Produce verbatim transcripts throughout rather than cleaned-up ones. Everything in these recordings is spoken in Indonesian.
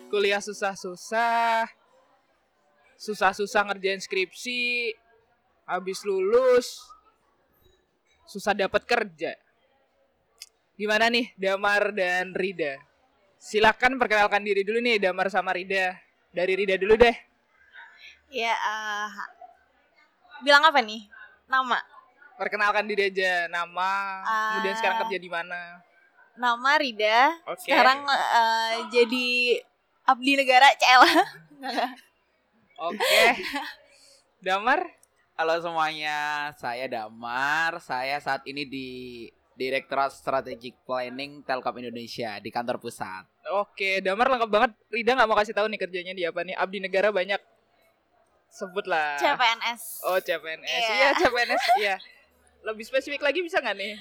kuliah susah-susah, susah-susah ngerjain skripsi, habis lulus susah dapat kerja. Gimana nih Damar dan Rida? Silakan perkenalkan diri dulu nih Damar sama Rida. Dari Rida dulu deh. Ya, uh, bilang apa nih? Nama. Perkenalkan diri aja, nama, uh, kemudian sekarang kerja di mana? Nama Rida. Okay. Sekarang uh, jadi abdi negara C L. Oke. Okay. Damar? Halo semuanya, saya Damar. Saya saat ini di Direktorat Strategic Planning Telkom Indonesia di kantor pusat. Oke, Damar lengkap banget. Rida nggak mau kasih tahu nih kerjanya di apa nih? Abdi negara banyak. Sebutlah. C P N S. Oh, C P N S. Iya, yeah. C P N S. Iya. Lebih spesifik lagi bisa nggak nih?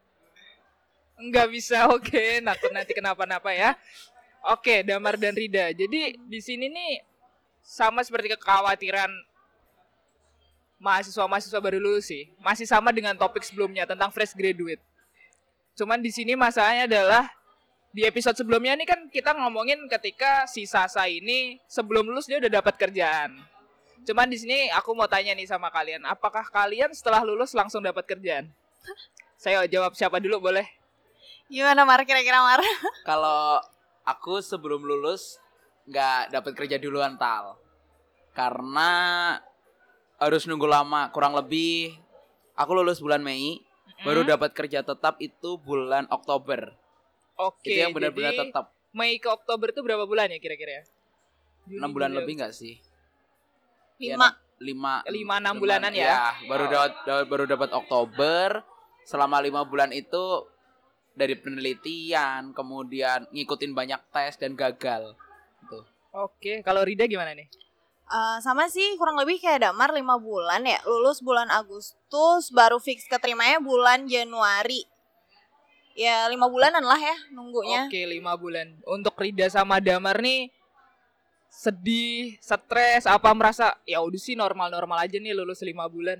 Nggak bisa. Oke, nakut nanti kenapa-napa ya. Oke, Damar dan Rida. Jadi di sini nih sama seperti kekhawatiran mahasiswa-mahasiswa baru lulus sih. Masih sama dengan topik sebelumnya tentang fresh graduate. Cuman di sini masalahnya adalah di episode sebelumnya nih kan kita ngomongin ketika si Sasa ini sebelum lulus dia udah dapat kerjaan. Cuman di sini aku mau tanya nih sama kalian, apakah kalian setelah lulus langsung dapat kerjaan? Saya jawab siapa dulu boleh? Gimana Mar, kira-kira Mar? Kalau aku sebelum lulus nggak dapat kerja duluan Tal, karena harus nunggu lama, kurang lebih aku lulus bulan Mei. Baru dapat kerja tetap itu bulan Oktober. Oke, itu yang benar-benar tetap. Mei ke Oktober itu berapa bulan ya kira-kira? enam bulan lebih nggak sih? lima lima lima enam bulanan ya? Ya, baru dapat baru dapat Oktober. Selama lima bulan itu dari penelitian, kemudian ngikutin banyak tes dan gagal. Gitu. Oke, kalau Rida gimana nih? Uh, sama sih kurang lebih kayak Damar lima bulan ya. Lulus bulan Agustus, baru fix keterimanya bulan Januari. Ya lima bulanan lah ya nunggunya. Oke, lima bulan. Untuk Rida sama Damar nih sedih, stres, apa merasa ya udah sih normal-normal aja nih lulus lima bulan.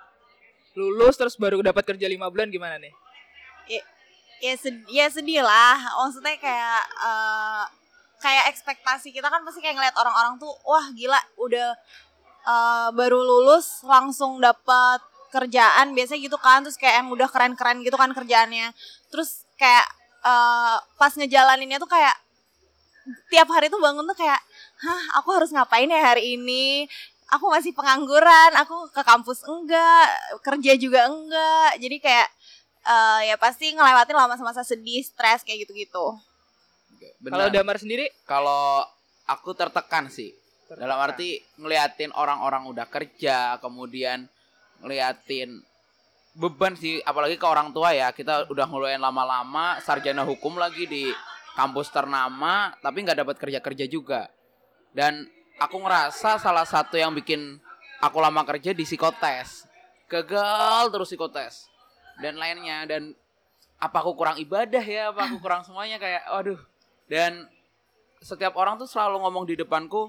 Lulus terus baru dapat kerja lima bulan gimana nih? Ya, ya, sedih, ya sedih lah. Maksudnya kayak uh, kayak ekspektasi kita kan pasti kayak ngeliat orang-orang tuh wah gila udah uh, baru lulus langsung dapat kerjaan biasanya gitu kan, terus kayak yang udah keren-keren gitu kan kerjaannya, terus kayak uh, pas ngejalaninnya tuh kayak tiap hari tuh bangun tuh kayak hah aku harus ngapain ya hari ini, aku masih pengangguran, aku ke kampus enggak, kerja juga enggak, jadi kayak uh, ya pasti ngelewatin lah masa-masa sedih, stres kayak gitu-gitu. Kalau Damar sendiri? Kalau aku tertekan sih. Tertekan. Dalam arti ngeliatin orang-orang udah kerja, kemudian ngeliatin beban sih, apalagi ke orang tua ya. Kita udah ngeluarin lama-lama, sarjana hukum lagi di kampus ternama, tapi nggak dapat kerja-kerja juga. Dan aku ngerasa salah satu yang bikin aku lama kerja di psikotes. Gagal terus psikotes dan lainnya. Dan apa aku kurang ibadah ya, apa aku kurang semuanya, kayak waduh. Dan setiap orang tuh selalu ngomong di depanku,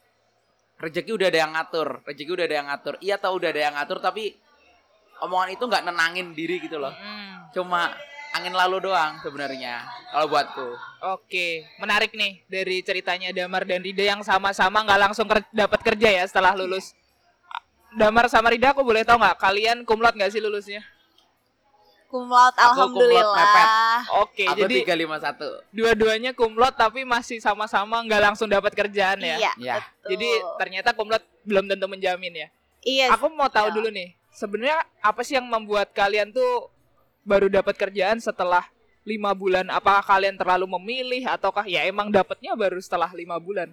rezeki udah ada yang ngatur, rezeki udah ada yang ngatur. Iya tahu udah ada yang ngatur, tapi omongan itu nggak nenangin diri gitu loh. Mm. Cuma angin lalu doang sebenarnya kalau buatku. Oke, menarik nih dari ceritanya Damar dan Rida yang sama-sama nggak langsung ker- dapat kerja ya setelah lulus. Damar sama Rida, aku boleh tahu nggak kalian kumlot nggak sih lulusnya? Kumlot, alhamdulillah. Oke, aku jadi tiga lima satu. Dua-duanya kumlot tapi masih sama-sama nggak langsung dapat kerjaan ya. Iya. Ya. Jadi ternyata kumlot belum tentu menjamin ya. Iya. Aku mau tahu dulu nih, sebenarnya apa sih yang membuat kalian tuh baru dapat kerjaan setelah lima bulan? Apakah kalian terlalu memilih ataukah ya emang dapatnya baru setelah lima bulan?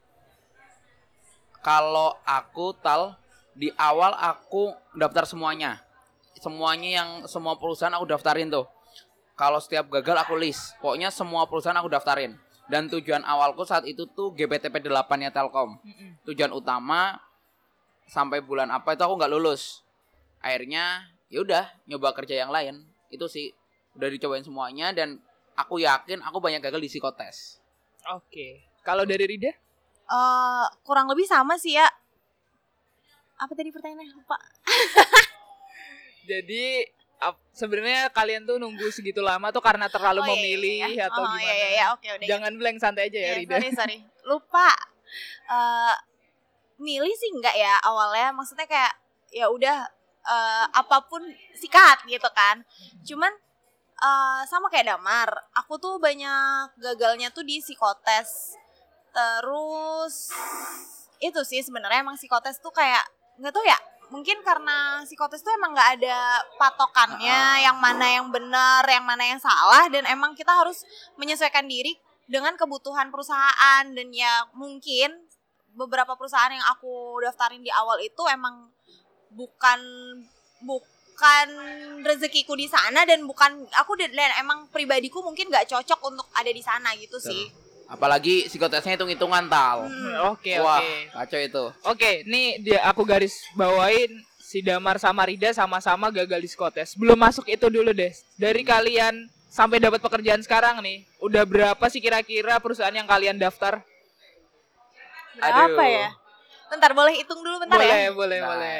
Kalau aku Tal, di awal aku daftar semuanya. Semuanya yang semua perusahaan aku daftarin tuh. Kalau setiap gagal aku list. Pokoknya semua perusahaan aku daftarin. Dan tujuan awalku saat itu tuh G B T P delapan-nya Telkom. Mm-mm. Tujuan utama sampai bulan apa itu aku nggak lulus. Akhirnya ya udah nyoba kerja yang lain. Itu sih udah dicobain semuanya dan aku yakin aku banyak gagal di psikotes. Oke. Kalau dari Rida? Uh, kurang lebih sama sih ya. Apa tadi pertanyaannya? Lupa. Jadi ap- sebenarnya kalian tuh nunggu segitu lama tuh karena terlalu Oh, iya, memilih iya, iya. atau Oh, gimana? iya, iya, iya. Oke, udah. Jangan blank, santai aja ya, Iya, Rida. sorry, sorry. Lupa. Eh, milih sih enggak ya awalnya. Maksudnya kayak ya udah eh, apapun sikat gitu kan. Cuman eh, sama kayak Damar, aku tuh banyak gagalnya tuh di psikotes. Terus itu sih sebenarnya emang psikotes tuh kayak nggak tahu ya, mungkin karena psikotes tuh emang nggak ada patokannya, yang mana yang benar, yang mana yang salah, dan emang kita harus menyesuaikan diri dengan kebutuhan perusahaan. Dan ya mungkin beberapa perusahaan yang aku daftarin di awal itu emang bukan bukan rezekiku di sana, dan bukan aku dan emang pribadiku mungkin nggak cocok untuk ada di sana gitu sih. Apalagi psikotesnya hitung-hitungan Tal. Hmm, Oke, Wah, oke. kacau itu. Oke, nih dia aku garis bawain si Damar sama Rida sama-sama gagal di psikotes. Belum masuk itu dulu deh. Dari kalian sampai dapat pekerjaan sekarang nih, udah berapa sih kira-kira perusahaan yang kalian daftar? Berapa Aduh. ya? Bentar, boleh hitung dulu bentar boleh, ya? boleh, Nah. boleh.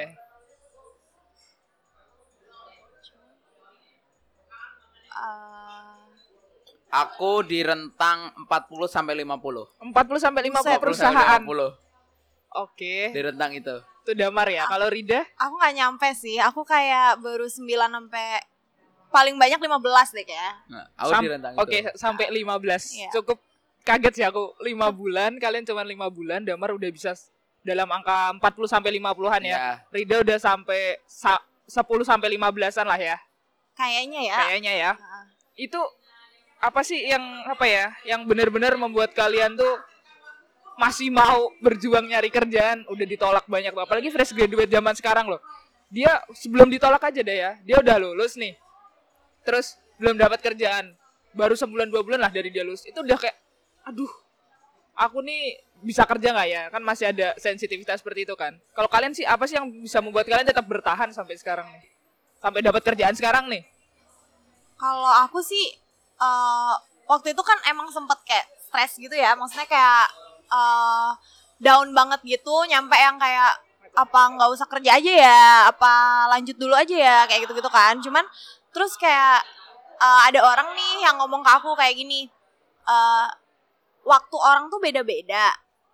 Uh, Aku di rentang empat puluh sampai lima puluh. empat puluh sampai lima puluh Buset. perusahaan. lima puluh. Oke. Di rentang itu. Itu Damar ya. Kalau Rida? aku nggak nyampe sih. Aku kayak baru sembilan sampai paling banyak lima belas deh kayak. Nah, aku Sam- di rentang Oke, itu. sampai lima belas. Iya. Cukup kaget sih aku. lima bulan, kalian cuma lima bulan, Damar udah bisa s- dalam angka empat puluh sampai lima puluhan ya. Ya. Rida udah sampai sa- sepuluh sampai lima belasan lah ya. Kayaknya ya. Kayaknya ya. Heeh. Itu apa sih yang apa ya? Yang benar-benar membuat kalian tuh masih mau berjuang nyari kerjaan, udah ditolak banyak tuh. Apalagi fresh graduate zaman sekarang loh. Dia sebelum ditolak aja deh ya. Dia udah lulus nih. Terus belum dapat kerjaan. Baru sebulan dua bulan lah dari dia lulus. Itu udah kayak aduh. Aku nih bisa kerja nggak ya? Kan masih ada sensitivitas seperti itu kan. Kalau kalian sih apa sih yang bisa membuat kalian tetap bertahan sampai sekarang nih? Sampai dapat kerjaan sekarang nih. Kalau aku sih eh waktu itu kan emang sempet kayak stres gitu ya. Maksudnya kayak eh down banget gitu, nyampe yang kayak apa nggak usah kerja aja ya, apa lanjut dulu aja ya, kayak gitu-gitu kan. Cuman terus kayak eh, ada orang nih yang ngomong ke aku kayak gini, eh waktu orang tuh beda-beda.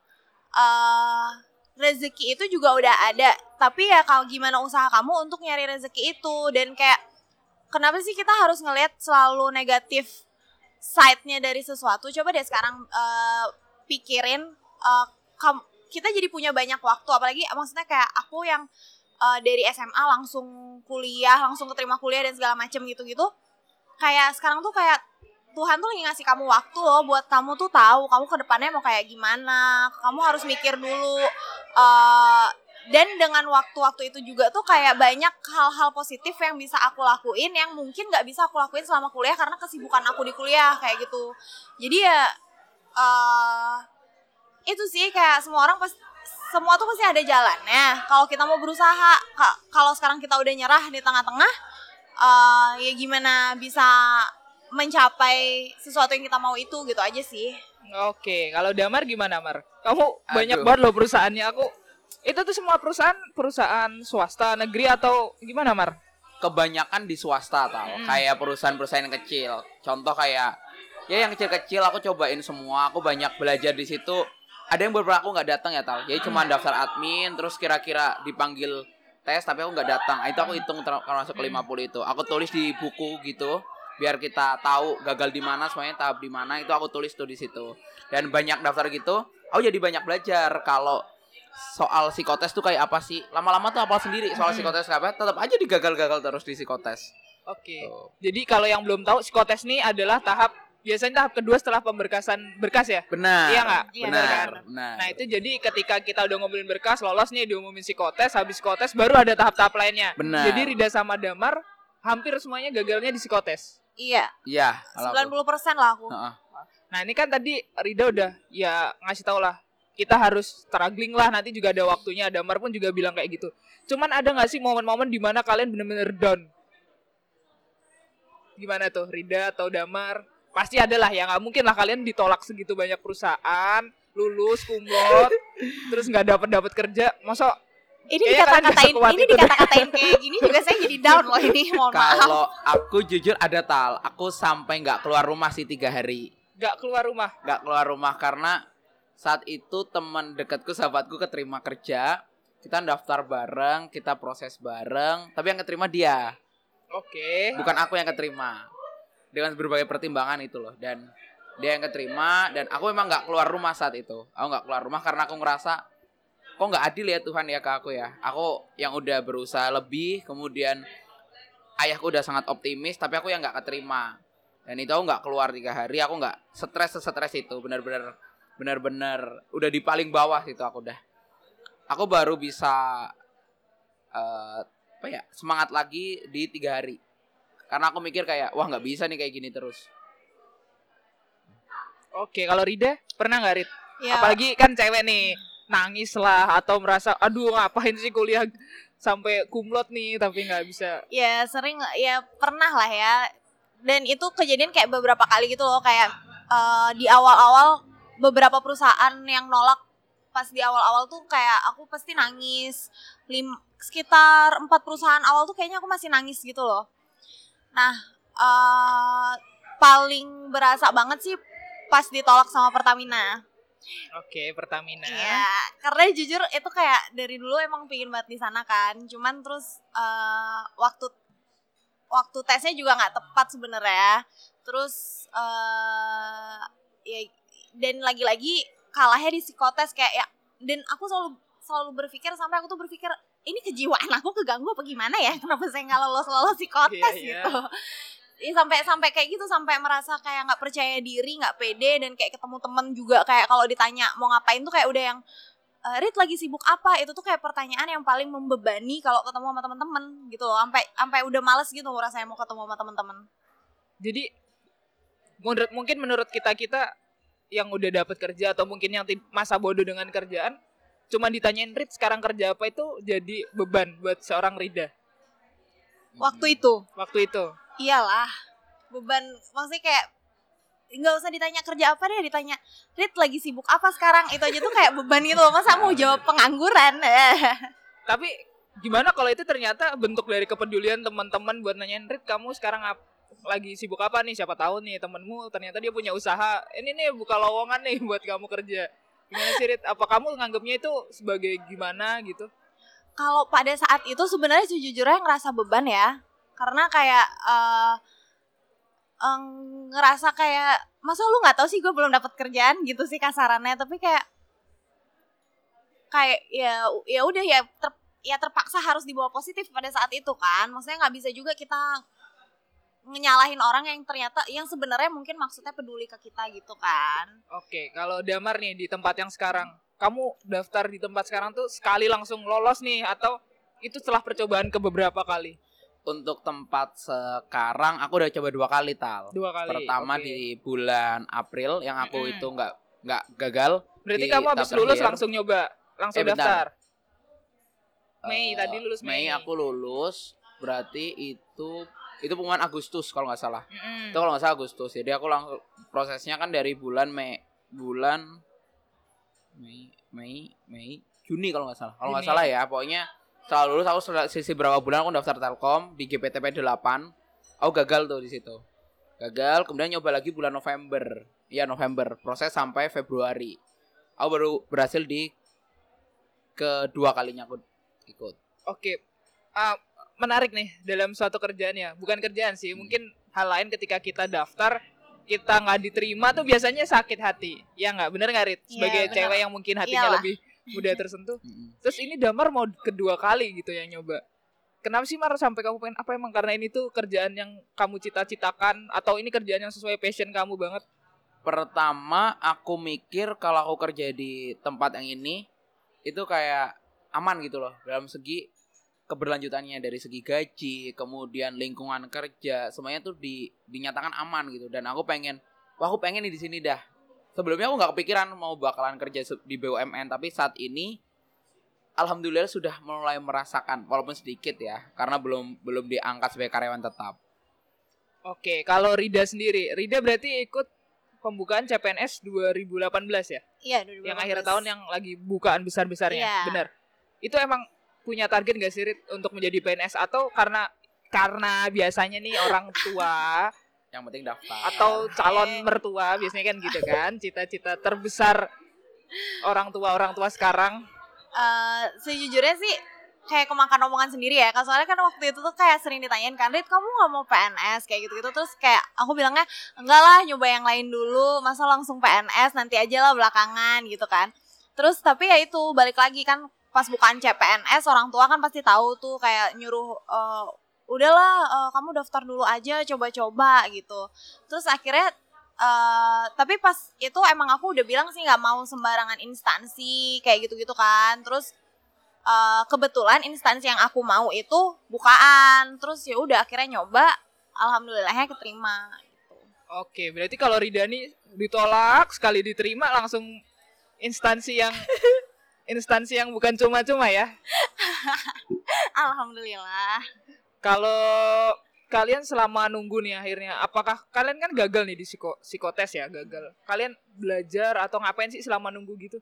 Eh rezeki itu juga udah ada, tapi ya kalau gimana usaha kamu untuk nyari rezeki itu. Dan kayak kenapa sih kita harus ngelihat selalu negatif side-nya dari sesuatu? Coba deh sekarang uh, pikirin, uh, kam- kita jadi punya banyak waktu. Apalagi maksudnya kayak aku yang uh, dari S M A langsung kuliah, langsung keterima kuliah dan segala macem gitu-gitu. Kayak sekarang tuh kayak Tuhan tuh lagi ngasih kamu waktu loh buat kamu tuh tahu kamu ke depannya mau kayak gimana. Kamu harus mikir dulu. Uh, dan dengan waktu-waktu itu juga tuh kayak banyak hal-hal positif yang bisa aku lakuin yang mungkin gak bisa aku lakuin selama kuliah karena kesibukan aku di kuliah kayak gitu. Jadi ya uh, itu sih kayak semua orang pas, semua tuh pasti ada jalannya. Kalau kita mau berusaha, ka- kalau sekarang kita udah nyerah di tengah-tengah, uh, ya gimana bisa mencapai sesuatu yang kita mau itu gitu aja sih. Oke, kalau Damar gimana, Mar? Kamu banyak Aduh. banget loh perusahaannya. Aku itu tuh semua perusahaan perusahaan swasta, negeri atau gimana, Mar? Kebanyakan di swasta tau. Hmm. Kayak perusahaan-perusahaan yang kecil. Contoh kayak ya yang kecil-kecil aku cobain semua. Aku banyak belajar di situ. Ada yang beberapa aku nggak datang ya tal. Jadi cuma daftar admin, terus kira-kira dipanggil tes, tapi aku nggak datang. Itu aku hitung ter- termasuk ke lima puluh itu. Aku tulis di buku gitu. Biar kita tahu gagal di mana, semuanya tahap di mana, itu aku tulis tuh di situ. Dan banyak daftar gitu, aku jadi banyak belajar kalau soal psikotes tuh kayak apa sih. Lama-lama tuh hafal sendiri soal psikotes apa, tetap aja digagal-gagal terus di psikotes. Oke. Tuh. Jadi kalau yang belum tahu, psikotes ini adalah tahap biasanya tahap kedua setelah pemberkasan berkas ya. Benar. Iya nggak? Iya, Benar. benar. Benar. Nah itu jadi ketika kita udah ngumpulin berkas, lolos nih diumumin psikotes, habis psikotes baru ada tahap-tahap lainnya. Benar. Jadi Rida sama Damar hampir semuanya gagalnya di psikotes. Iya, Iya, kalau sembilan aku. puluh persen lah aku. Heeh. Nah ini kan tadi Rida udah ya ngasih tau lah, kita harus struggling lah, nanti juga ada waktunya. Damar pun juga bilang kayak gitu. Cuman ada gak sih momen-momen dimana kalian bener-bener down? Gimana tuh, Rida atau Damar? Pasti ada lah ya, gak mungkin lah kalian ditolak segitu banyak perusahaan, lulus, kumlot, terus gak dapat dapat kerja. Masa Ini Kayaknya kalian nggak dikata-katain, sekuat ini itu. dikata-katain kayak gini juga saya jadi down loh ini. Mohon maaf. Kalau aku jujur ada tal, aku sampai nggak keluar rumah sih tiga hari. Nggak keluar rumah. Nggak keluar rumah karena saat itu teman dekatku, sahabatku keterima kerja. Kita daftar bareng, kita proses bareng. Tapi yang keterima dia, Oke. bukan aku yang keterima. Dengan berbagai pertimbangan itu loh. Dan dia yang keterima. Dan aku memang nggak keluar rumah saat itu. Aku nggak keluar rumah karena aku ngerasa kok nggak adil ya Tuhan ya ke aku ya. Aku yang udah berusaha lebih, kemudian ayahku udah sangat optimis, tapi aku yang nggak keterima. Dan itu aku nggak keluar tiga hari, aku nggak stres stres itu, benar-benar benar-benar udah di paling bawah itu aku udah. Aku baru bisa uh, apa ya semangat lagi di tiga hari. Karena aku mikir kayak wah nggak bisa nih kayak gini terus. Oke, kalau Rida pernah nggak Rid? Ya, Apalagi kan cewek nih, nangis lah atau merasa aduh ngapain sih kuliah sampai kumlot nih tapi nggak bisa. ya sering, ya pernah lah ya. Dan itu kejadian kayak beberapa kali gitu loh. Kayak eh, di awal-awal beberapa perusahaan yang nolak. Pas di awal-awal tuh kayak aku pasti nangis. Lim, sekitar empat perusahaan awal tuh kayaknya aku masih nangis gitu loh. Nah, eh, paling berasa banget sih pas ditolak sama Pertamina. Oke, Pertamina. Iya, karena jujur itu kayak dari dulu emang pingin banget di sana kan. Cuman terus eh, waktu waktu tesnya juga nggak tepat sebenarnya. Terus eh ya dan lagi-lagi kalahnya di psikotes kayak ya. Dan aku selalu selalu berpikir sampai aku tuh berpikir ini kejiwaan aku keganggu apa gimana ya? Kenapa saya nggak lolos lolos psikotes Iya, iya. gitu? Ya, sampai sampai kayak gitu, sampai merasa kayak nggak percaya diri, nggak pede, dan kayak ketemu temen juga kayak kalau ditanya mau ngapain tuh kayak udah yang e, Rit lagi sibuk apa, itu tuh kayak pertanyaan yang paling membebani kalau ketemu sama teman-teman gitu loh, sampai sampai udah males gitu rasanya mau ketemu sama teman-teman. Jadi menurut mungkin menurut kita-kita yang udah dapat kerja atau mungkin yang ti- masa bodoh dengan kerjaan, cuma ditanyain Rit sekarang kerja apa itu jadi beban buat seorang Rida Waktu itu waktu itu. iyalah beban, maksudnya kayak nggak usah ditanya kerja apa deh, ditanya Rit lagi sibuk apa sekarang, itu aja tuh kayak beban gitu loh. Masa mau jawab pengangguran? Tapi gimana kalau itu ternyata bentuk dari kepedulian teman-teman buat nanyain Rit kamu sekarang ap- lagi sibuk apa nih, siapa tahu nih temenmu ternyata dia punya usaha ini nih buka lowongan nih buat kamu kerja. Gimana sih Rit? Apa kamu nganggapnya itu sebagai gimana gitu? Kalau pada saat itu sebenarnya sejujurnya ngerasa beban ya, karena kayak uh, uh, ngerasa kayak masa lu nggak tahu sih gue belum dapat kerjaan gitu sih kasarannya. Tapi kayak kayak ya ya udah ya ter, ya terpaksa harus dibawa positif pada saat itu kan. Maksudnya nggak bisa juga kita nyalahin orang yang ternyata yang sebenarnya mungkin maksudnya peduli ke kita gitu kan. Oke, kalau Damar nih di tempat yang sekarang, kamu daftar di tempat sekarang tuh sekali langsung lolos nih atau itu setelah percobaan ke beberapa kali? Untuk tempat sekarang aku udah coba dua kali tal. Dua kali. Pertama oke. di bulan April yang aku Mm-mm. itu nggak nggak gagal. Berarti di kamu habis tahap lulus terakhir. langsung nyoba, langsung Eh, bentar. daftar. Mei Eh, tadi lulus Mei. Mei aku lulus, berarti itu itu pengumuman Agustus kalau nggak salah. Mm-mm. Itu kalau nggak salah Agustus. Jadi aku langsung prosesnya kan dari bulan Mei, bulan Mei, Mei, Mei, Juni kalau nggak salah. Kalau nggak Juni. salah ya, pokoknya setelah lulus aku setelah sisi berapa bulan aku daftar Telkom di G P T P delapan. Aku gagal tuh di situ. Gagal, kemudian nyoba lagi bulan November. Iya, November. Proses sampai Februari. Aku baru berhasil di kedua kalinya aku ikut. Oke, Ah, menarik nih dalam suatu kerjaan ya. Bukan kerjaan sih, mungkin hal lain ketika kita daftar kita nggak diterima tuh biasanya sakit hati. Ya nggak, bener nggak Rit? Sebagai Iya, bener. cewek yang mungkin hatinya Iyalah. lebih mudah tersentuh. Mm-mm. Terus ini Damar mau kedua kali gitu ya nyoba. Kenapa sih Mar sampai kamu pengen apa emang karena ini tuh kerjaan yang kamu cita-citakan atau ini kerjaan yang sesuai passion kamu banget? Pertama aku mikir kalau aku kerja di tempat yang ini itu kayak aman gitu loh dalam segi keberlanjutannya, dari segi gaji, kemudian lingkungan kerja, semuanya tuh di, dinyatakan aman gitu. Dan aku pengen, wah aku pengen nih di sini dah. Sebelumnya aku nggak kepikiran mau bakalan kerja di B U M N, tapi saat ini alhamdulillah sudah mulai merasakan, walaupun sedikit ya, karena belum belum diangkat sebagai karyawan tetap. Oke, kalau Rida sendiri, Rida berarti ikut pembukaan C P N S dua ribu delapan belas ya? Iya, dua ribu delapan belas. Yang akhir tahun yang lagi bukaan besar-besarnya, Iya. benar. Itu emang punya target nggak sih Rit, untuk menjadi P N S atau karena karena biasanya nih orang tua Yang penting daftar. atau calon mertua biasanya kan gitu kan, cita-cita terbesar orang tua orang tua sekarang. Uh, sejujurnya sih kayak kemakan omongan sendiri ya. Soalnya kan waktu itu tuh kayak sering ditanyain kan, Rit, kamu gak mau P N S kayak gitu-gitu. Terus kayak aku bilangnya enggak lah, nyoba yang lain dulu, masa langsung P N S, nanti aja lah belakangan gitu kan. Terus tapi ya itu balik lagi kan, pas bukaan C P N S orang tua kan pasti tahu tuh kayak nyuruh uh, udahlah uh, kamu daftar dulu aja, coba-coba gitu. Terus akhirnya uh, tapi pas itu emang aku udah bilang sih nggak mau sembarangan instansi kayak gitu-gitu kan. Terus uh, kebetulan instansi yang aku mau itu bukaan. Terus ya udah akhirnya nyoba, alhamdulillahnya keterima gitu. Oke, berarti kalau Ridani ditolak sekali diterima langsung instansi yang instansi yang bukan cuma-cuma ya. Alhamdulillah. Kalau kalian selama nunggu nih akhirnya, apakah kalian kan gagal nih di psiko, psikotes ya, gagal. Kalian belajar atau ngapain sih selama nunggu gitu?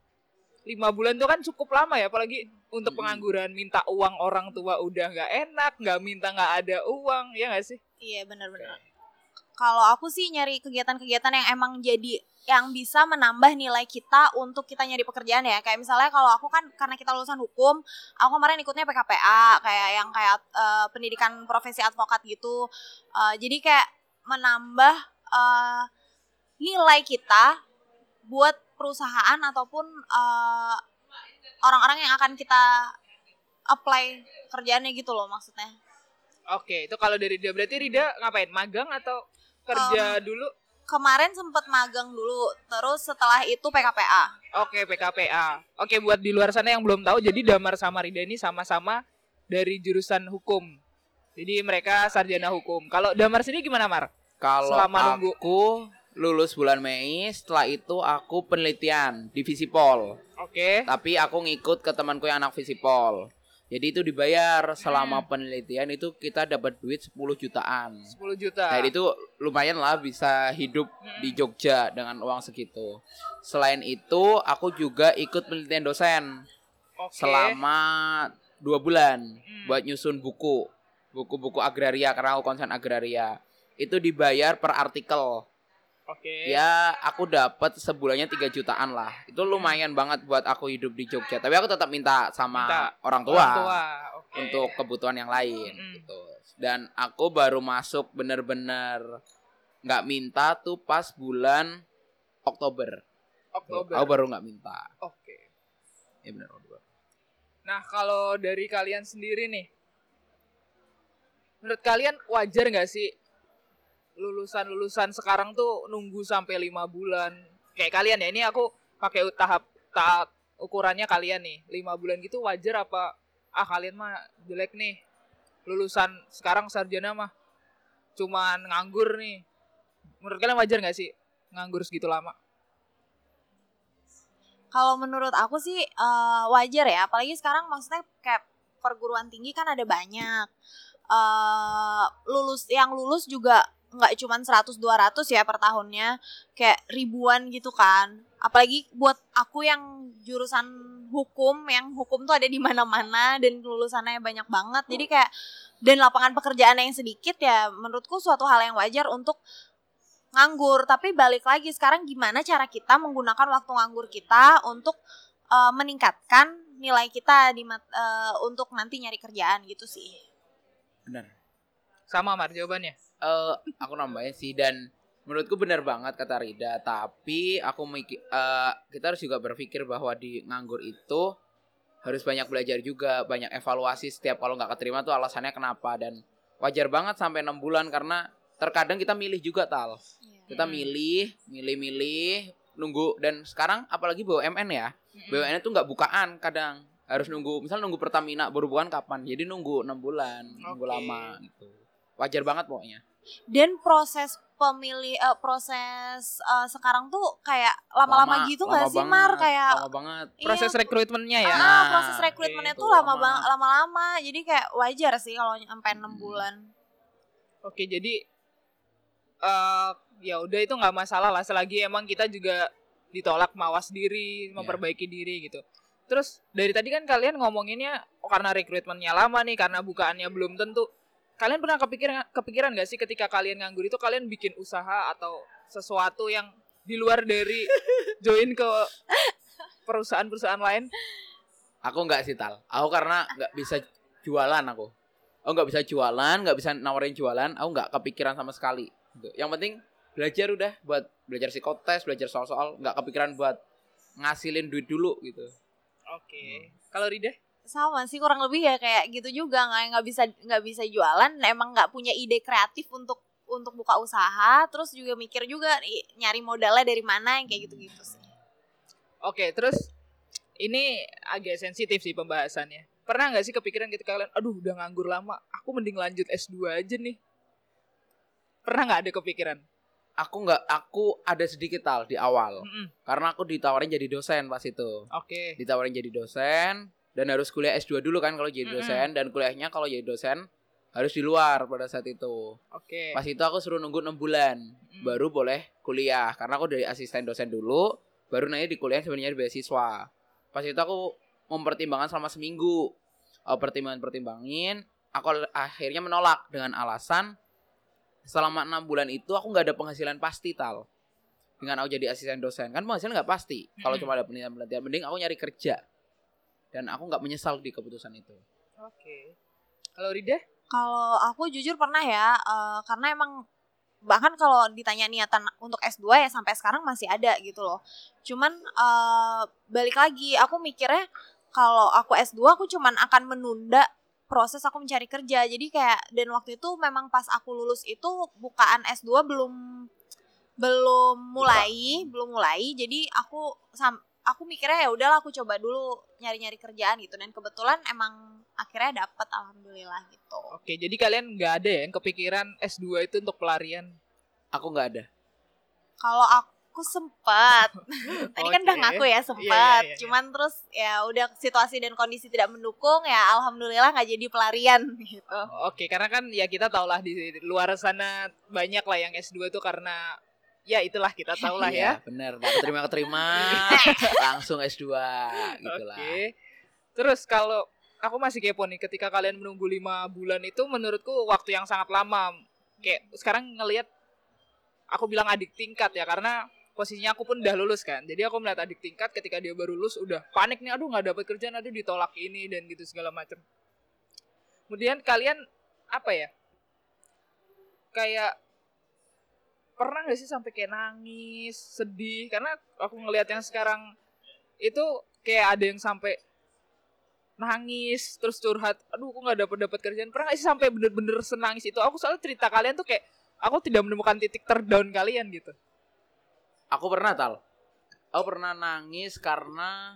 Lima bulan itu kan cukup lama ya, apalagi untuk pengangguran, minta uang orang tua udah nggak enak, nggak minta nggak ada uang, ya nggak sih? Iya benar-benar. Kalau aku sih nyari kegiatan-kegiatan yang emang jadi yang bisa menambah nilai kita untuk kita nyari pekerjaan ya. Kayak misalnya kalau aku kan karena kita lulusan hukum, aku kemarin ikutnya P K P A, kayak yang kayak uh, pendidikan profesi advokat gitu. Uh, jadi kayak menambah uh, nilai kita buat perusahaan ataupun uh, orang-orang yang akan kita apply kerjaannya gitu loh maksudnya. Oke, itu kalau dari Rida, berarti Rida ngapain? Magang atau kerja um, dulu? Kemarin sempet magang dulu, terus setelah itu P K P A. Oke, P K P A. Oke, buat di luar sana yang belum tahu, jadi Damar sama Rida ini sama-sama dari jurusan hukum. Jadi mereka sarjana hukum. Kalau Damar sendiri gimana, Mar? Kalau selama aku nunggu? lulus bulan Mei, setelah itu aku penelitian di Visipol. Oke. Tapi aku ngikut ke temanku yang anak Visipol. Jadi itu dibayar selama hmm. penelitian itu kita dapat duit sepuluh jutaan. sepuluh juta. Nah, itu lumayan lah bisa hidup hmm. di Jogja dengan uang segitu. Selain itu aku juga ikut penelitian dosen. Okay. Selama dua bulan hmm. buat nyusun buku. Buku-buku agraria karena aku konsen agraria. Itu dibayar per artikel. Oke. Okay. Ya aku dapat sebulannya tiga jutaan lah. Itu lumayan banget buat aku hidup di Jogja. Tapi aku tetap minta sama minta orang tua, orang tua. Okay. Untuk kebutuhan yang lain mm-hmm. gitu. Dan aku baru masuk bener-bener nggak minta tuh pas bulan Oktober. Oktober. Aku baru nggak minta. Oke. Okay. Ya benar Oktober. Nah kalau dari kalian sendiri nih, menurut kalian wajar nggak sih lulusan-lulusan sekarang tuh nunggu sampai lima bulan? Kayak kalian ya, ini aku pakai tahap tahap ukurannya kalian nih, lima bulan gitu wajar apa? Ah kalian mah jelek nih, lulusan sekarang sarjana mah cuman nganggur nih. Menurut kalian wajar nggak sih nganggur segitu lama? Kalau menurut aku sih uh, wajar ya, apalagi sekarang maksudnya kayak perguruan tinggi kan ada banyak. Uh, lulus yang lulus juga nggak cuma seratus dua ratus ya per tahunnya, kayak ribuan gitu kan. Apalagi buat aku yang jurusan hukum, yang hukum tuh ada di mana-mana dan lulusannya banyak banget. Jadi kayak dan lapangan pekerjaan yang sedikit ya, menurutku suatu hal yang wajar untuk nganggur. Tapi balik lagi sekarang gimana cara kita menggunakan waktu nganggur kita untuk uh, meningkatkan nilai kita di uh, untuk nanti nyari kerjaan gitu sih. Benar. Sama Mar jawabannya. Uh, aku nambahin sih, dan menurutku benar banget kata Rida. Tapi aku mikir uh, kita harus juga berpikir bahwa di nganggur itu harus banyak belajar juga, banyak evaluasi setiap kalau nggak keterima tuh alasannya kenapa. Dan wajar banget sampai enam bulan karena terkadang kita milih juga Tal. Kita milih, milih-milih, nunggu. Dan sekarang apalagi B U M N ya, B U M N itu nggak bukaan kadang. Harus nunggu, misal nunggu Pertamina baru bukaan kapan. Jadi nunggu enam bulan, nunggu okay. lama gitu. Wajar banget pokoknya. Dan proses pemilih uh, proses uh, sekarang tuh kayak lama-lama lama, gitu nggak sih banget, Mar, kayak lama banget proses iya, rekrutmennya ya. Ah, nah, proses rekrutmennya okay, tuh lama banget, lama-lama. Jadi kayak wajar sih kalau sampai enam hmm. bulan. Oke, jadi uh, ya udah itu nggak masalah lah selagi emang kita juga ditolak mawas diri, memperbaiki yeah. diri gitu. Terus dari tadi kan kalian ngomonginnya oh, karena rekrutmennya lama nih, karena bukaannya belum tentu. Kalian pernah kepikiran kepikiran gak sih ketika kalian nganggur itu kalian bikin usaha atau sesuatu yang di luar dari join ke perusahaan-perusahaan lain? Aku nggak sih Tal. Aku karena nggak bisa jualan aku. Aku nggak bisa jualan, nggak bisa nawarin jualan. Aku nggak kepikiran sama sekali. Yang penting belajar udah, buat belajar psikotes, belajar soal-soal. Nggak kepikiran buat ngasilin duit dulu gitu. Oke. Okay. Hmm. Kalau Rida? Sama sih kurang lebih ya kayak gitu juga, nggak nggak bisa nggak bisa jualan, emang nggak punya ide kreatif untuk untuk buka usaha, terus juga mikir juga nyari modalnya dari mana yang kayak gitu-gitu sih. Oke, terus ini agak sensitif sih pembahasannya. Pernah nggak sih kepikiran ketika kalian, aduh udah nganggur lama, aku mending lanjut S dua aja nih. Pernah nggak ada kepikiran? Aku nggak, aku ada sedikit Tal di awal. Mm-mm. Karena aku ditawarin jadi dosen pas itu. Oke. Okay. Ditawarin jadi dosen dan harus kuliah S dua dulu kan kalau jadi dosen. Mm-mm. Dan kuliahnya kalau jadi dosen harus di luar pada saat itu. Oke. Okay. Pas itu aku suruh nunggu enam bulan mm. baru boleh kuliah. Karena aku dari asisten dosen dulu, baru nanti di kuliah sebenarnya di beasiswa. Pas itu aku mempertimbangkan selama seminggu. Oh, pertimbangan-pertimbangin, aku akhirnya menolak dengan alasan selama enam bulan itu aku nggak ada penghasilan pasti Tal. Dengan aku jadi asisten dosen kan penghasilan nggak pasti. Hmm. Kalau cuma ada penelitian-penelitian, mending aku nyari kerja. Dan aku nggak menyesal di keputusan itu. Oke. Okay. Kalau Rida? Kalau aku jujur pernah ya, uh, karena emang bahkan kalau ditanya niatan untuk S dua ya sampai sekarang masih ada gitu loh. Cuman uh, balik lagi, aku mikirnya kalau aku S dua aku cuman akan menunda proses aku mencari kerja. Jadi kayak, dan waktu itu memang pas aku lulus itu bukaan S dua belum belum mulai, Buka. belum mulai. Jadi aku sam, aku mikirnya ya udahlah aku coba dulu nyari-nyari kerjaan gitu, dan kebetulan emang akhirnya dapet, alhamdulillah gitu. Oke, jadi kalian nggak ada ya yang kepikiran S dua itu untuk pelarian? Aku nggak ada. Kalau aku Aku sempat. Tadi kan udah ngaku ya sempat. Yeah, yeah, yeah. Cuman terus ya udah situasi dan kondisi tidak mendukung, ya alhamdulillah nggak jadi pelarian gitu. Oke, okay, karena kan ya kita tau lah di luar sana banyak lah yang S dua tuh karena ya itulah kita tahu lah ya. Iya, benar. Nah, keterima keterima langsung S dua gitulah. Oke. Okay. Terus kalau aku masih kepo nih, ketika kalian menunggu lima bulan itu menurutku waktu yang sangat lama. Kayak sekarang ngelihat aku bilang adik tingkat ya, karena posisinya aku pun udah lulus kan. Jadi aku melihat adik tingkat ketika dia baru lulus udah panik nih, aduh nggak dapat kerjaan, aduh ditolak ini dan gitu segala macam. Kemudian kalian apa ya? Kayak pernah nggak sih sampai kayak nangis, sedih? Karena aku ngelihat yang sekarang itu kayak ada yang sampai nangis terus curhat, aduh aku nggak dapat dapat kerjaan. Pernah nggak sih sampai bener-bener senangis itu? Aku soalnya cerita kalian tuh kayak aku tidak menemukan titik terdown kalian gitu. Aku pernah Tal. Aku pernah nangis karena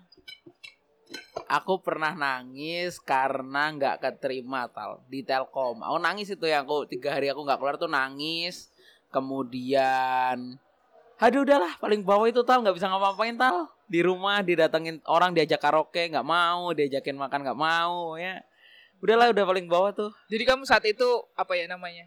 Aku pernah nangis karena nggak keterima Tal di Telkom. Aku nangis itu ya, aku tiga hari aku nggak keluar tuh nangis. Kemudian, aduh udahlah paling bawah itu Tal, nggak bisa ngapa-ngapain Tal. Di rumah didatengin orang, diajak karaoke nggak mau, diajakin makan nggak mau ya. Udahlah udah paling bawah tuh. Jadi kamu saat itu apa ya namanya?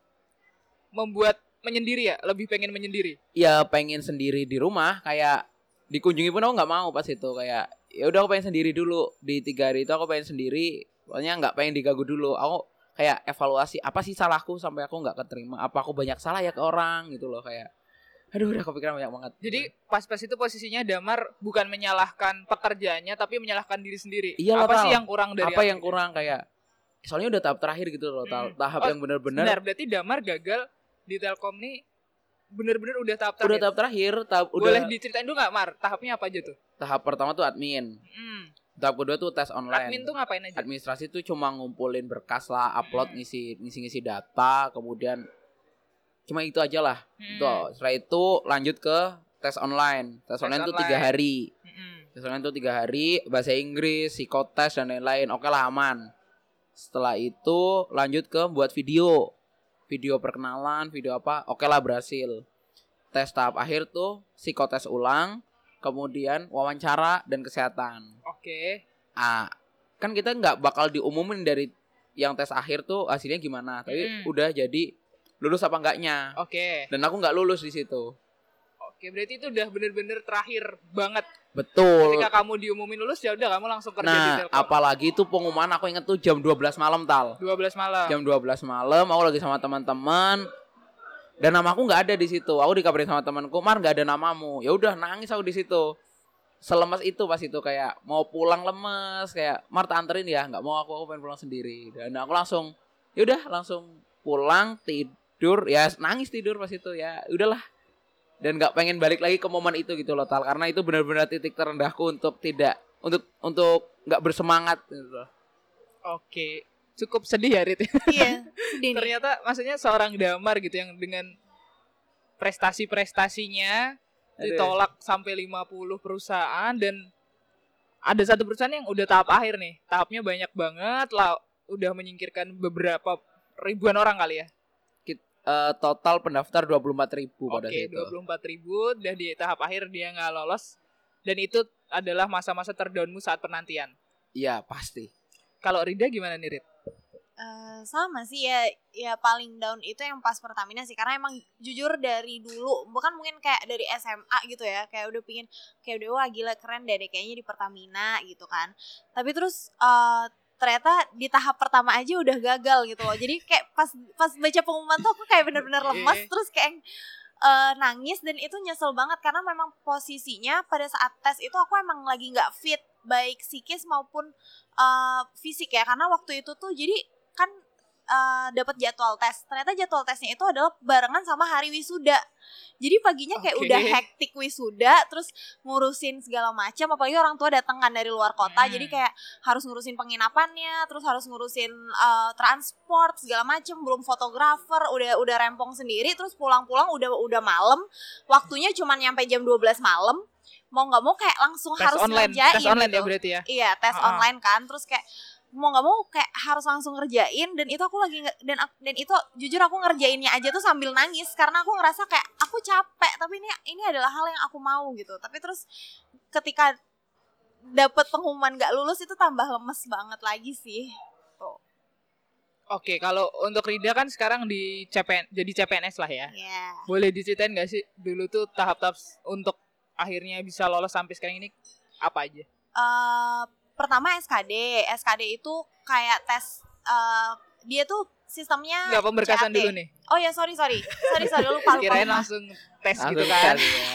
Membuat menyendiri ya, lebih pengen menyendiri. Iya, pengen sendiri di rumah, kayak dikunjungi pun aku nggak mau pas itu, kayak ya udah aku pengen sendiri dulu di tiga hari itu, aku pengen sendiri, pokoknya nggak pengen diganggu dulu. Aku kayak evaluasi apa sih salahku sampai aku nggak keterima, apa aku banyak salah ya ke orang gitu loh, kayak aduh udah kepikiran banyak banget. Jadi pas-pas itu posisinya Damar bukan menyalahkan pekerjaannya tapi menyalahkan diri sendiri. Iyalah, apa Tal. sih yang kurang dari apa yang gitu? Kurang kayak soalnya udah tahap terakhir gitu loh, hmm. tahap oh, yang benar-benar. Benar, berarti Damar gagal di Telkom nih bener-bener udah tahap terakhir. Udah tahap terakhir, tahap udah. Boleh diceritain dulu nggak, Mar? Tahapnya apa aja tuh? Tahap pertama tuh admin. Hmm. Tahap kedua tuh tes online. Admin tuh ngapain aja? Administrasi tuh cuma ngumpulin berkas lah, upload, hmm. ngisi ngisi-ngisi data, kemudian cuma itu aja lah. Hmm. Tuh, setelah itu lanjut ke tes online. Tes, tes online, online tuh tiga hari. Hmm. Tes online tuh tiga hari, bahasa Inggris, psikotes dan lain-lain. Oke lah, aman. Setelah itu lanjut ke buat video. Video perkenalan, video apa, oke lah berhasil. Tes tahap akhir tuh psikotes ulang, kemudian wawancara dan kesehatan. Oke. Ah, kan kita nggak bakal diumumin dari yang tes akhir tuh hasilnya gimana, tapi hmm. udah jadi lulus apa enggaknya. Oke. Dan aku nggak lulus di situ. Oke, berarti itu udah bener-bener terakhir banget. Betul. Ketika kamu diumumin lulus ya udah kamu langsung kerja di Nah, Telkom. apalagi itu pengumuman aku inget tuh jam dua belas malam Tal. dua belas malam. Jam dua belas malam aku lagi sama teman-teman dan namaku nggak ada di situ. Aku dikabarin sama temanku, "Mar, nggak ada namamu." Ya udah nangis aku di situ. Selemas itu pas itu kayak mau pulang lemes, kayak "Mar, tak anterin ya." Nggak mau, aku aku pengen pulang sendiri. Dan aku langsung ya udah langsung pulang tidur, ya nangis tidur pas itu ya. Udahlah. Dan nggak pengen balik lagi ke momen itu gitu loh Tal, karena itu benar-benar titik terendahku untuk tidak untuk untuk nggak bersemangat gitu loh. Oke, cukup sedih ya Rit. Iya, sedih nih. Ternyata maksudnya seorang Damar gitu yang dengan prestasi-prestasinya Aduh. ditolak sampai lima puluh perusahaan dan ada satu perusahaan yang udah tahap akhir nih. Tahapnya banyak banget lah, udah menyingkirkan beberapa ribuan orang kali ya. Uh, total pendaftar dua puluh empat ribu pada Oke, situ. dua puluh empat ribu dan di tahap akhir dia nggak lolos. Dan itu adalah masa-masa terdownmu saat penantian. Iya, pasti. Kalau Rida gimana nih, Rid? Uh, sama sih ya, ya paling down itu yang pas Pertamina sih, karena emang jujur dari dulu, bukan mungkin kayak dari S M A gitu ya, kayak udah pingin, kayak udah wah gila keren deh, deh kayaknya di Pertamina gitu kan. Tapi terus uh, ternyata di tahap pertama aja udah gagal gitu loh. Jadi kayak pas pas baca pengumuman tuh aku kayak bener-bener lemas, terus kayak uh, nangis, dan itu nyesel banget karena memang posisinya pada saat tes itu aku emang lagi nggak fit baik psikis maupun uh, fisik ya, karena waktu itu tuh jadi kan uh, dapat jadwal tes. Ternyata jadwal tesnya itu adalah barengan sama hari wisuda. Jadi paginya kayak okay. udah hektik wisuda, terus ngurusin segala macam, apalagi orang tua datang kan dari luar kota. Hmm. Jadi kayak harus ngurusin penginapannya, terus harus ngurusin uh, transport segala macam, belum fotografer, udah udah rempong sendiri, terus pulang-pulang udah udah malam. Waktunya cuma nyampe jam dua belas malam. Mau nggak mau kayak langsung tes harus online. ngerjain Tes online gitu. Ya berarti ya? Iya, tes uh-uh. online kan. Terus kayak mau nggak mau kayak harus langsung ngerjain, dan itu aku lagi dan dan itu jujur aku ngerjainnya aja tuh sambil nangis karena aku ngerasa kayak aku capek, tapi ini ini adalah hal yang aku mau gitu. Tapi terus ketika dapet pengumuman nggak lulus itu tambah lemes banget lagi sih. Tuh. Oke, kalau untuk Rida kan sekarang di C P N, jadi C P N S lah ya. Yeah. Boleh diceritain nggak sih dulu tuh tahap-tahap untuk akhirnya bisa lolos sampai sekarang ini apa aja? Uh, pertama S K D. S K D itu kayak tes uh, dia tuh sistemnya nggak pemberkasan C A T dulu nih. Oh ya, sorry sorry. Sorry sorry lupa lupa. Kirain langsung tes gitu kan.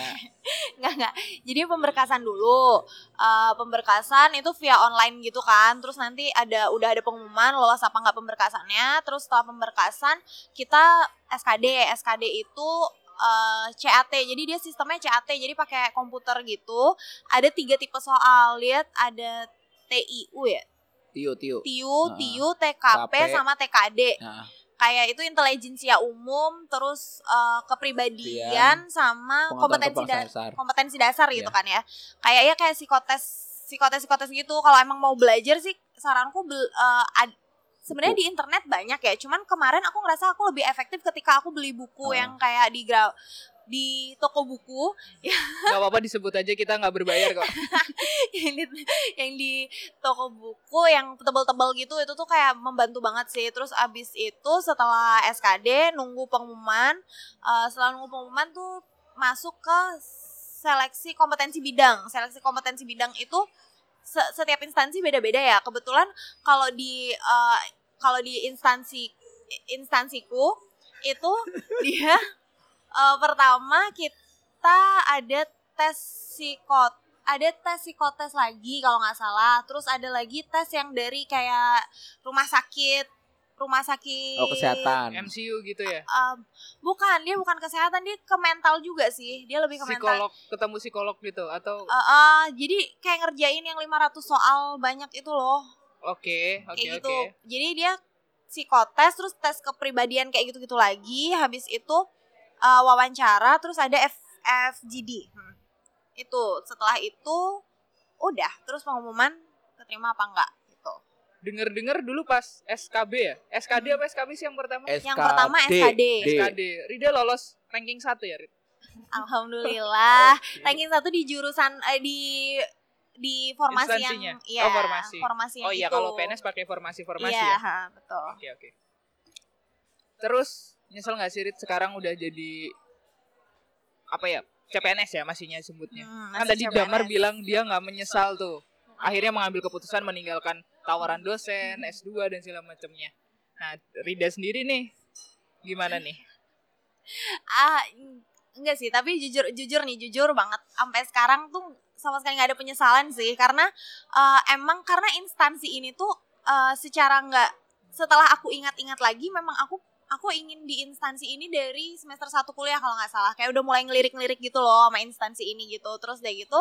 Enggak enggak. Jadi pemberkasan dulu. Uh, pemberkasan itu via online gitu kan. Terus nanti ada udah ada pengumuman lolos apa enggak pemberkasannya. Terus setelah pemberkasan kita S K D. S K D itu Uh, C A T, jadi dia sistemnya C A T, jadi pakai komputer gitu. Ada tiga tipe soal, lihat ada T I U ya, T I U, T I U, T I U, T I U, T K P sama T K D. Nah. Kayak itu intelijensia umum, terus uh, kepribadian Bian, sama kompetensi dasar, kompetensi dasar gitu yeah. kan ya. Kayaknya kayak psikotes, psikotes, psikotes gitu. Kalau emang mau belajar sih, saranku bel, uh, ad, sebenarnya di internet banyak ya, cuman kemarin aku ngerasa aku lebih efektif ketika aku beli buku oh. yang kayak di gra- di toko buku. Gak apa-apa disebut aja, kita nggak berbayar kok. yang, di, yang di toko buku yang tebal-tebal gitu, itu tuh kayak membantu banget sih. Terus abis itu setelah S K D nunggu pengumuman, uh, setelah nunggu pengumuman tuh masuk ke seleksi kompetensi bidang. Seleksi kompetensi bidang itu setiap instansi beda-beda ya. Kebetulan kalau di uh, kalau di instansi instansiku itu dia uh, pertama kita ada tes psikot ada tes psikotes lagi kalau nggak salah. Terus ada lagi tes yang dari kayak rumah sakit rumah sakit oh kesehatan M C U gitu ya. Uh, bukan, dia bukan kesehatan, dia ke mental juga sih. Dia lebih ke psikolog, mental. ketemu psikolog gitu atau uh, uh, jadi kayak ngerjain yang lima ratus soal banyak itu loh. Oke, okay, oke okay, kayak gitu. Okay. Jadi dia psikotes, terus tes kepribadian kayak gitu-gitu lagi. Habis itu uh, wawancara, terus ada F F G D. Hmm. Itu setelah itu udah, terus pengumuman keterima apa enggak. Dengar-dengar dulu pas S K B ya? S K D apa S K B sih yang pertama? S K D. Yang pertama S K D. S K D. Rida lolos ranking satu ya, Rid? Alhamdulillah. Ranking satu di jurusan eh, di di formasi yang ya, oh, formasi. formasi yang oh iya, itu. Kalau P N S pakai formasi-formasi iya, ya. Iya, betul. Oke, oke. Terus nyesel enggak sih, Rid, sekarang udah jadi apa ya? C P N S ya masihnya sebutnya. Hmm, Kan masih tadi C P N S. Damar bilang dia nggak menyesal tuh. Akhirnya mengambil keputusan meninggalkan tawaran dosen, S dua dan segala macamnya. Nah, Rida sendiri nih gimana nih? Ah, enggak sih, tapi jujur jujur nih, jujur banget. Sampai sekarang tuh sama sekali nggak ada penyesalan sih, karena uh, emang karena instansi ini tuh uh, secara nggak, setelah aku ingat-ingat lagi, memang aku aku ingin di instansi ini dari semester satu kuliah kalau nggak salah. Kayak udah mulai ngelirik-ngelirik gitu loh sama instansi ini gitu. Terus udah gitu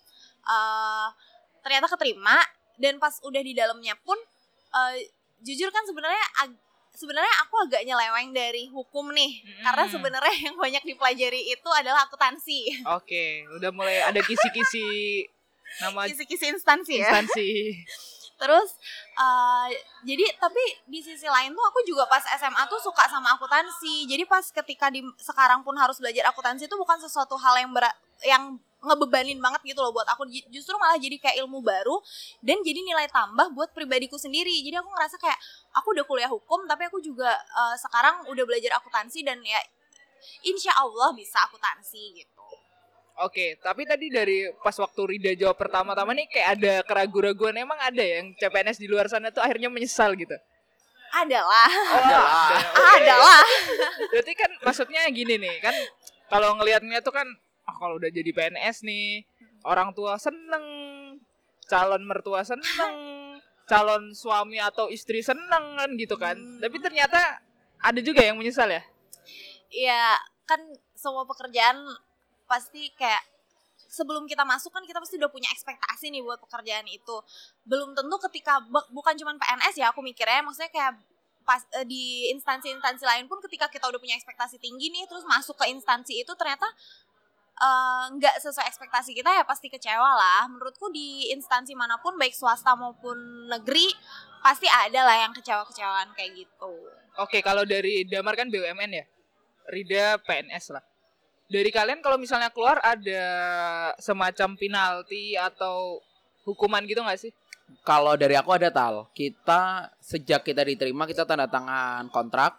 uh, ternyata keterima, dan pas udah di dalamnya pun uh, jujur kan sebenarnya ag- sebenarnya aku agak nyeleweng dari hukum nih, hmm. karena sebenarnya yang banyak dipelajari itu adalah akuntansi. Oke, udah mulai ada kisi-kisi nama kisi-kisi instansi ya. Instansi. Terus uh, jadi tapi di sisi lain tuh aku juga pas S M A tuh suka sama akuntansi. Jadi pas ketika di sekarang pun harus belajar akuntansi itu bukan sesuatu hal yang berat, yang ngebebanin banget gitu loh buat aku. Justru malah jadi kayak ilmu baru dan jadi nilai tambah buat pribadiku sendiri. Jadi aku ngerasa kayak aku udah kuliah hukum, tapi aku juga uh, sekarang udah belajar akuntansi, dan ya insya Allah bisa akuntansi gitu. Oke, tapi tadi dari pas waktu Rida jawab pertama-tama nih kayak ada keraguan-raguan. Emang ada yang C P N S di luar sana tuh akhirnya menyesal gitu? Adalah. Oh, Adalah. ada. Okay. Adalah. Berarti kan maksudnya gini nih, kan kalau ngelihatnya tuh kan oh, kalau udah jadi P N S nih, orang tua seneng, calon mertua seneng, calon suami atau istri seneng kan gitu kan. Hmm. Tapi ternyata ada juga yang menyesal ya? Iya, kan semua pekerjaan pasti kayak sebelum kita masuk kan kita pasti udah punya ekspektasi nih buat pekerjaan itu. Belum tentu ketika be- bukan cuma P N S ya aku mikirnya, maksudnya kayak pas uh, di instansi-instansi lain pun ketika kita udah punya ekspektasi tinggi nih, terus masuk ke instansi itu ternyata nggak uh, sesuai ekspektasi kita, ya pasti kecewa lah. Menurutku di instansi manapun baik swasta maupun negeri pasti ada lah yang kecewa-kecewaan kayak gitu. Oke, kalau dari Damar kan B U M N ya, Rida P N S lah. Dari kalian kalau misalnya keluar ada semacam penalti atau hukuman gitu nggak sih? Kalau dari aku ada Tal. Kita sejak kita diterima kita tanda tangan kontrak.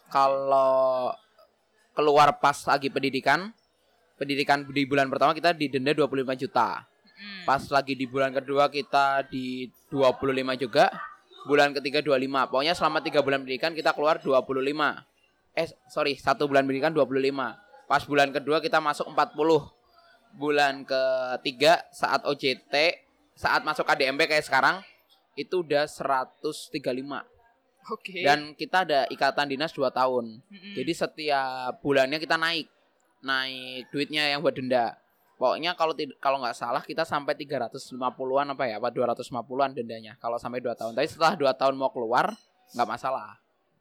Kalau keluar pas lagi pendidikan, pendidikan di bulan pertama kita didenda dua puluh lima juta. Hmm. Pas lagi di bulan kedua kita di dua puluh lima juga. Bulan ketiga dua puluh lima. Pokoknya selama tiga bulan pendidikan kita keluar dua puluh lima. Eh sorry, satu bulan pendidikan dua puluh lima. Pas bulan kedua kita masuk empat puluh. Bulan ketiga saat O J T, saat masuk K D M P kayak sekarang, itu udah seratus tiga puluh lima. Oke. Okay. Dan kita ada ikatan dinas dua tahun. Mm-hmm. Jadi setiap bulannya kita naik. Naik duitnya yang buat denda. Pokoknya kalau tid- kalau nggak salah kita sampai tiga ratus lima puluhan apa ya, apa dua ratus lima puluhan dendanya kalau sampai dua tahun. Tapi setelah dua tahun mau keluar nggak masalah.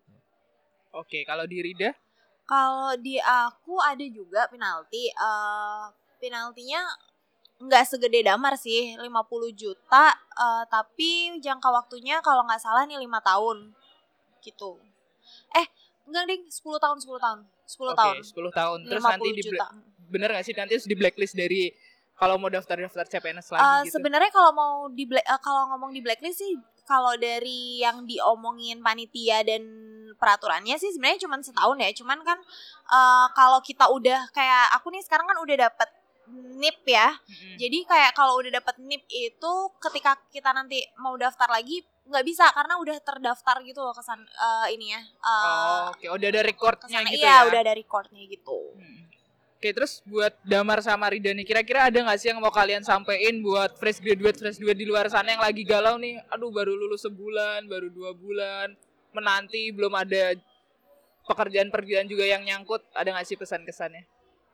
Oke, kalau di Rida? Kalau di aku ada juga penalti. Uh, penaltinya nggak segede Damar sih, lima puluh juta. Uh, tapi jangka waktunya kalau nggak salah nih lima tahun. Gitu. Eh, enggak ding, sepuluh tahun, sepuluh tahun. sepuluh Oke, tahun. sepuluh tahun. Terus nanti di bla- bener nggak sih nanti harus di blacklist dari kalau mau daftar-daftar C P N S lagi uh, gitu? Sebenarnya kalau mau di black, uh, kalau ngomong di blacklist sih, kalau dari yang diomongin panitia dan peraturannya sih sebenarnya cuma setahun ya. Cuman kan uh, kalau kita udah kayak aku nih sekarang kan udah dapet N I P ya. Mm-hmm. Jadi kayak kalau udah dapet N I P itu ketika kita nanti mau daftar lagi nggak bisa karena udah terdaftar gitu loh kesan uh, ini ya. Uh, oh, oke, okay. Udah ada recordnya kesana, gitu iya, ya. Iya, udah ada recordnya gitu. Hmm. Oke, terus buat Damar sama Rida nih, kira-kira ada nggak sih yang mau kalian sampein buat fresh graduate fresh graduate di luar sana yang lagi galau nih? Aduh, baru lulus sebulan, baru dua bulan, menanti belum ada pekerjaan-pekerjaan juga yang nyangkut. Ada nggak sih pesan-kesannya?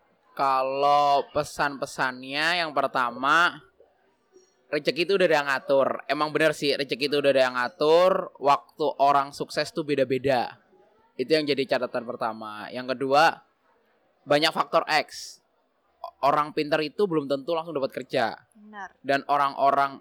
Kalau pesan-pesannya yang pertama, rezeki itu udah ada yang ngatur. Emang bener sih, rezeki itu udah ada yang ngatur. Waktu orang sukses tuh beda-beda. Itu yang jadi catatan pertama. Yang kedua, banyak faktor X. Orang pintar itu belum tentu langsung dapat kerja. Benar. Dan orang-orang,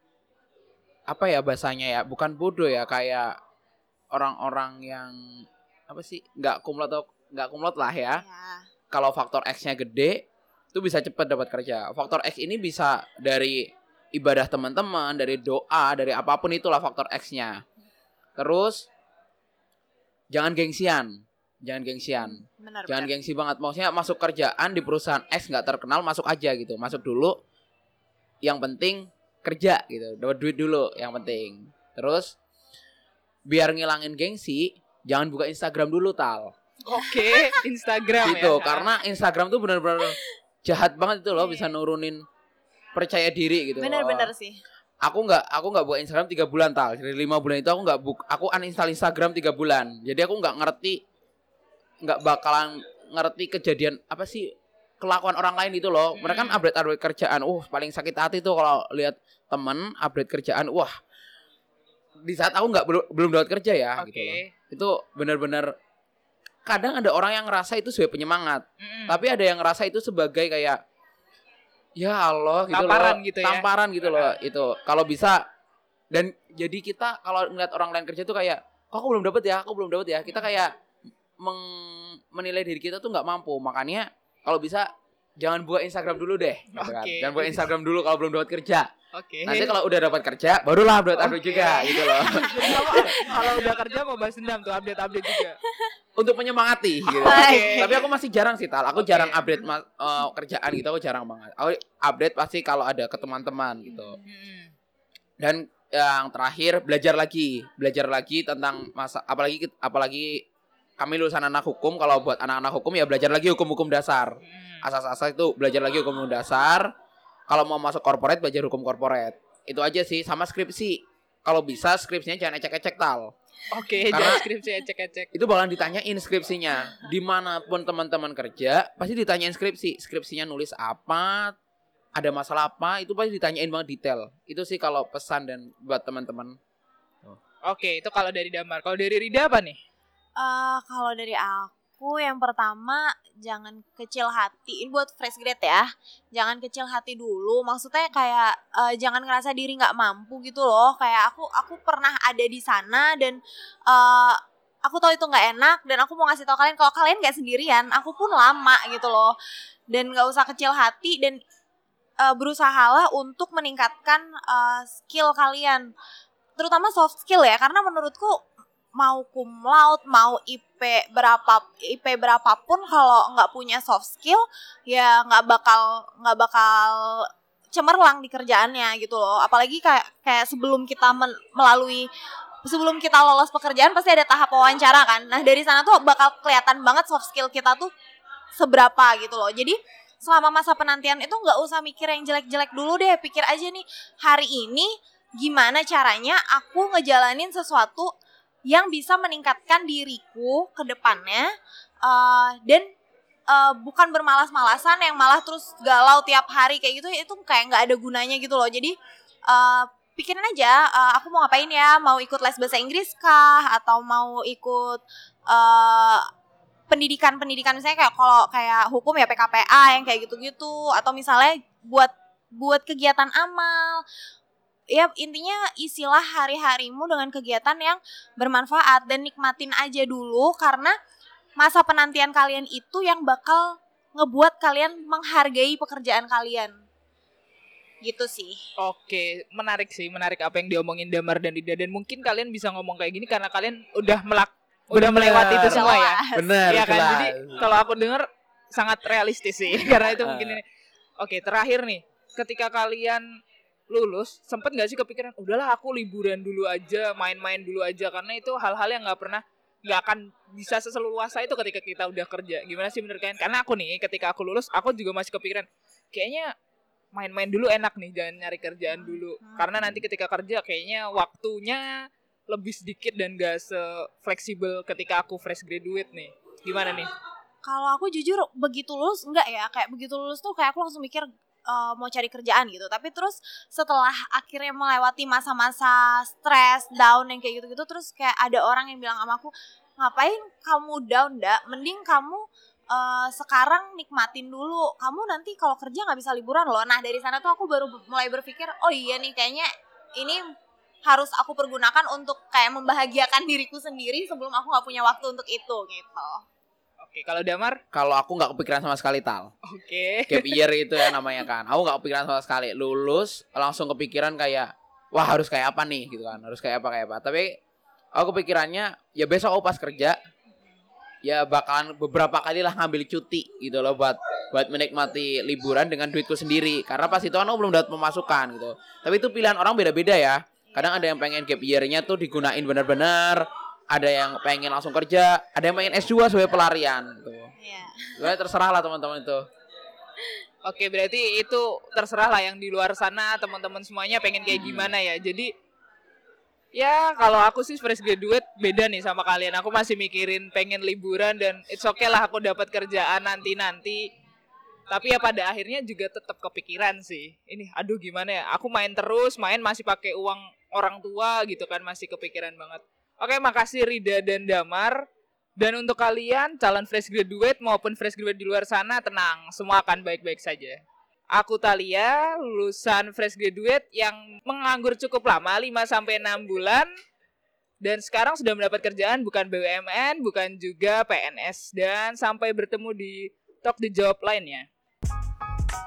apa ya bahasanya ya, bukan bodoh ya, kayak orang-orang yang apa sih, nggak kumlot atau nggak kumlot lah ya. Ya. Kalau faktor X-nya gede, itu bisa cepat dapat kerja. Faktor X ini bisa dari ibadah teman-teman, dari doa, dari apapun itulah faktor X-nya. Terus jangan gengsian. jangan gengsian. Benar, Jangan benar. gengsi banget. Maksudnya masuk kerjaan di perusahaan X nggak terkenal, masuk aja gitu. Masuk dulu. Yang penting kerja gitu. Dapat duit dulu yang penting. Terus biar ngilangin gengsi, jangan buka Instagram dulu, Tal. Oke, Instagram Gitu. ya. Karena Instagram tuh benar-benar jahat banget itu loh, Iya. bisa nurunin percaya diri gitu. Benar-benar Oh. sih. Aku nggak aku nggak buka Instagram tiga bulan, Tal. Dari lima bulan itu aku nggak buk aku uninstall Instagram tiga bulan. Jadi aku nggak ngerti, nggak bakalan ngerti kejadian apa sih kelakuan orang lain itu loh. Mereka kan Hmm. update update kerjaan. Uh, paling sakit hati tuh kalau lihat temen update kerjaan. Wah, di saat aku nggak belum belum dapat kerja ya. Oke. Gitu loh. Itu benar-benar kadang ada orang yang ngerasa itu sebagai penyemangat, Mm-mm. tapi ada yang ngerasa itu sebagai kayak ya Allah gitu Tamparan loh, gitu ya. tamparan gitu loh. Itu kalau bisa. Dan jadi kita kalau ngeliat orang lain kerja tuh kayak, kok aku belum dapet ya, aku belum dapet ya. Kita kayak meng- menilai diri kita tuh nggak mampu. Makanya kalau bisa jangan buka Instagram dulu deh. Gitu kan. Oke. Jangan buka Instagram dulu kalau belum dapat kerja. Oke. Nanti kalau udah dapat kerja, barulah update update Oke. juga gitu loh. Jadi kamu kalau udah kerja mau bahas dendam tuh update-update juga. Untuk menyemangati gitu. Oke. Tapi aku masih jarang sih, Tal. Aku Oke. jarang update ma- eh, kerjaan gitu, aku jarang banget. Aku update pasti kalau ada ke teman-teman gitu. Mm-mm. Dan yang terakhir belajar lagi, belajar lagi tentang masa apalagi apalagi kami lulusan anak hukum. Kalau buat anak-anak hukum ya belajar lagi hukum-hukum dasar. Mm. Asas-asas itu belajar lagi hukum dasar. Kalau mau masuk corporate belajar hukum corporate. Itu aja sih, sama skripsi. Kalau bisa skripsinya jangan ecek-ecek, Tal. Oke, Karena- jangan skripsi ecek-ecek. Itu bakalan ditanyain skripsinya. Dimanapun teman-teman kerja pasti ditanyain skripsi. Skripsinya nulis apa, ada masalah apa, itu pasti ditanyain banget detail. Itu sih kalau pesan dan buat teman-teman. Oke, itu kalau dari Damar. Kalau dari Rida apa nih? Eh, kalau dari aku yang pertama jangan kecil hati. Ini buat fresh grade ya. Jangan kecil hati dulu. Maksudnya kayak eh, jangan ngerasa diri nggak mampu gitu loh. Kayak aku aku pernah ada di sana dan eh, aku tahu itu nggak enak dan aku mau ngasih tahu kalian kalau kalian nggak sendirian. Aku pun lama gitu loh. Dan nggak usah kecil hati dan eh, berusahalah untuk meningkatkan eh, skill kalian. Terutama soft skill ya, karena menurutku mau cum laude, mau I P berapa I P berapapun kalau nggak punya soft skill ya nggak bakal nggak bakal cemerlang di kerjaannya gitu loh. Apalagi kayak kayak sebelum kita men- melalui sebelum kita lolos pekerjaan pasti ada tahap wawancara kan. Nah, dari sana tuh bakal kelihatan banget soft skill kita tuh seberapa gitu loh. Jadi selama masa penantian itu nggak usah mikir yang jelek-jelek dulu deh. Pikir aja nih, hari ini gimana caranya aku ngejalanin sesuatu yang bisa meningkatkan diriku ke depannya, uh, dan uh, bukan bermalas-malasan yang malah terus galau tiap hari kayak gitu. Itu kayak nggak ada gunanya gitu loh. Jadi uh, pikirin aja, uh, aku mau ngapain ya, mau ikut les bahasa Inggris kah, atau mau ikut uh, pendidikan-pendidikan misalnya kayak kalau kayak hukum ya P K P A yang kayak gitu-gitu, atau misalnya buat buat kegiatan amal. Ya intinya isilah hari-harimu dengan kegiatan yang bermanfaat dan nikmatin aja dulu, karena masa penantian kalian itu yang bakal ngebuat kalian menghargai pekerjaan kalian. Gitu sih. Oke, menarik sih, menarik apa yang diomongin Damar dan Rida, dan mungkin kalian bisa ngomong kayak gini karena kalian udah melak udah Bener. melewati itu semua ya. Bener, Iya kan? jelas. Jadi kalau aku dengar sangat realistis sih karena itu mungkin ini. Oke, terakhir nih, ketika kalian lulus, sempet nggak sih kepikiran, udahlah aku liburan dulu aja, main-main dulu aja, karena itu hal-hal yang nggak pernah, nggak akan bisa seseluasa itu ketika kita udah kerja. Gimana sih menurut kalian? Karena aku nih, ketika aku lulus, aku juga masih kepikiran, kayaknya main-main dulu enak nih, jangan nyari kerjaan dulu. Karena nanti ketika kerja, kayaknya waktunya lebih sedikit dan gak se-fleksibel ketika aku fresh graduate nih. Gimana nih? Kalau aku jujur begitu lulus enggak ya, kayak begitu lulus tuh kayak aku langsung mikir uh, mau cari kerjaan gitu. Tapi terus setelah akhirnya melewati masa-masa stres, down yang kayak gitu-gitu, terus kayak ada orang yang bilang sama aku, ngapain kamu down, Nda? Mending kamu uh, sekarang nikmatin dulu. Kamu nanti kalau kerja nggak bisa liburan loh. Nah dari sana tuh aku baru mulai berpikir, oh iya nih kayaknya ini harus aku pergunakan untuk kayak membahagiakan diriku sendiri sebelum aku nggak punya waktu untuk itu gitu. Oke, kalau Damar? Kalau aku nggak kepikiran sama sekali, Tal. Oke. Gap year itu ya namanya kan. Aku nggak kepikiran sama sekali. Lulus langsung kepikiran kayak, wah harus kayak apa nih gitu kan. Harus kayak apa kayak apa. Tapi aku kepikirannya ya besok aku pas kerja, ya bakalan beberapa kali lah ngambil cuti gitu loh buat buat menikmati liburan dengan duitku sendiri. Karena pas itu kan aku belum dapat pemasukan gitu. Tapi itu pilihan orang beda-beda ya. Kadang ada yang pengen gap year-nya tuh digunain benar-benar, ada yang pengen langsung kerja, ada yang pengen S dua sebagai pelarian gitu. Iya. Sebenarnya terserah lah teman-teman itu. Oke, berarti itu terserah lah yang di luar sana teman-teman semuanya pengen kayak Hmm. gimana ya. Jadi ya kalau aku sih fresh graduate beda nih sama kalian. Aku masih mikirin pengen liburan dan it's okay lah aku dapat kerjaan nanti-nanti. Tapi ya pada akhirnya juga tetap kepikiran sih. Ini aduh gimana ya? Aku main terus, main masih pakai uang orang tua gitu kan, masih kepikiran banget. Oke, makasih Rida dan Damar. Dan untuk kalian calon fresh graduate maupun fresh graduate di luar sana, tenang, semua akan baik-baik saja. Aku Thalia, lulusan fresh graduate yang menganggur cukup lama, lima sampai enam bulan. Dan sekarang sudah mendapat kerjaan bukan B U M N, bukan juga P N S. Dan sampai bertemu di Talk the Job lainnya.